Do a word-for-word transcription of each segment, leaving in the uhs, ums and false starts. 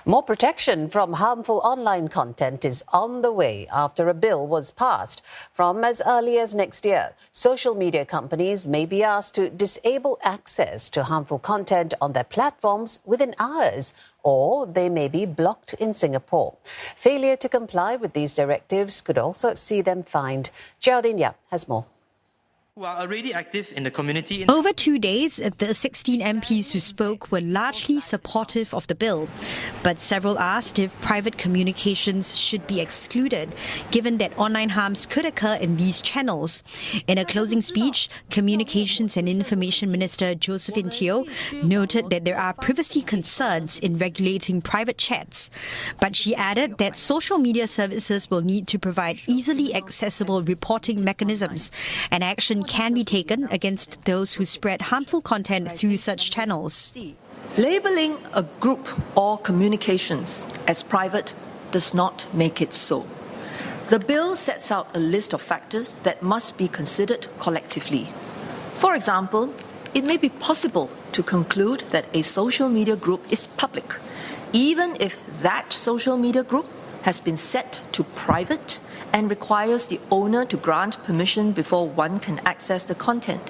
More protection from harmful online content is on the way after a bill was passed. From as early as next year, social media companies may be asked to disable access to harmful content on their platforms within hours, or they may be blocked in Singapore. Failure to comply with these directives could also see them fined. Geraldine Yap has more. Who are already active in the community. Over two days, the sixteen M Ps who spoke were largely supportive of the bill. But several asked if private communications should be excluded, given that online harms could occur in these channels. In a closing speech, Communications and Information Minister Josephine Teo noted that there are privacy concerns in regulating private chats. But she added that social media services will need to provide easily accessible reporting mechanisms, and action can be taken against those who spread harmful content through such channels. Labeling a group or communications as private does not make it so. The bill sets out a list of factors that must be considered collectively. For example, it may be possible to conclude that a social media group is public, even if that social media group has been set to private and requires the owner to grant permission before one can access the content.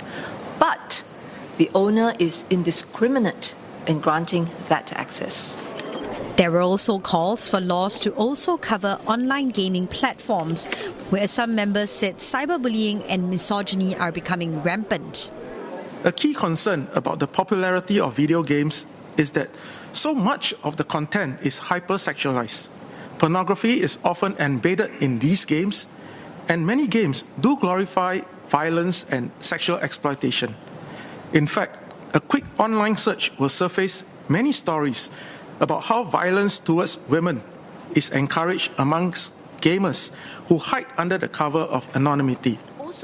But the owner is indiscriminate in granting that access. There were also calls for laws to also cover online gaming platforms, where some members said cyberbullying and misogyny are becoming rampant. A key concern about the popularity of video games is that so much of the content is hypersexualized. Pornography is often embedded in these games, and many games do glorify violence and sexual exploitation. In fact, a quick online search will surface many stories about how violence towards women is encouraged amongst gamers who hide under the cover of anonymity.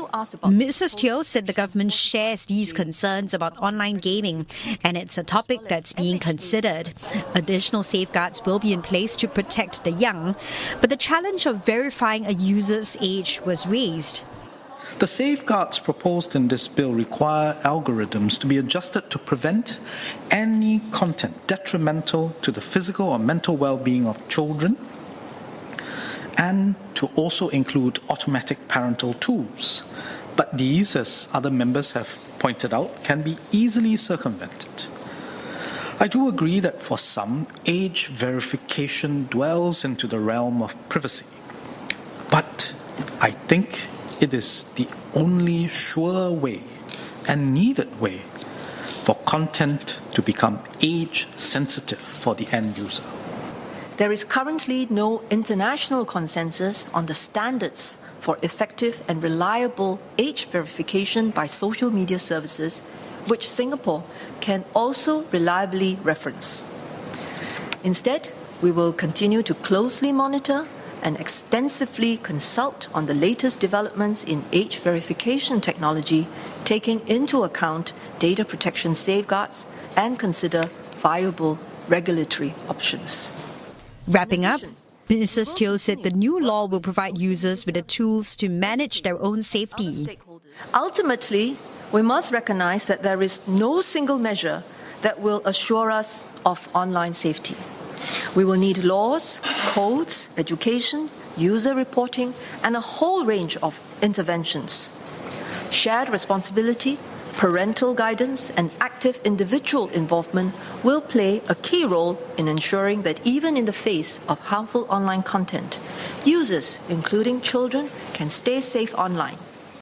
Missus Teo said the government shares these concerns about online gaming, and it's a topic that's being considered. Additional safeguards will be in place to protect the young, but the challenge of verifying a user's age was raised. The safeguards proposed in this bill require algorithms to be adjusted to prevent any content detrimental to the physical or mental well-being of children, and to also include automatic parental tools. But these, as other members have pointed out, can be easily circumvented. I do agree that for some, age verification dwells into the realm of privacy. But I think it is the only sure way and needed way for content to become age-sensitive for the end user. There is currently no international consensus on the standards for effective and reliable age verification by social media services, which Singapore can also reliably reference. Instead, we will continue to closely monitor and extensively consult on the latest developments in age verification technology, taking into account data protection safeguards and consider viable regulatory options. Wrapping up, Missus Teo said the new law will provide users with the tools to manage their own safety. Ultimately, we must recognize that there is no single measure that will assure us of online safety. We will need laws, codes, education, user reporting, and a whole range of interventions. Shared responsibility, parental guidance, and active individual involvement will play a key role in ensuring that even in the face of harmful online content, users, including children, can stay safe online.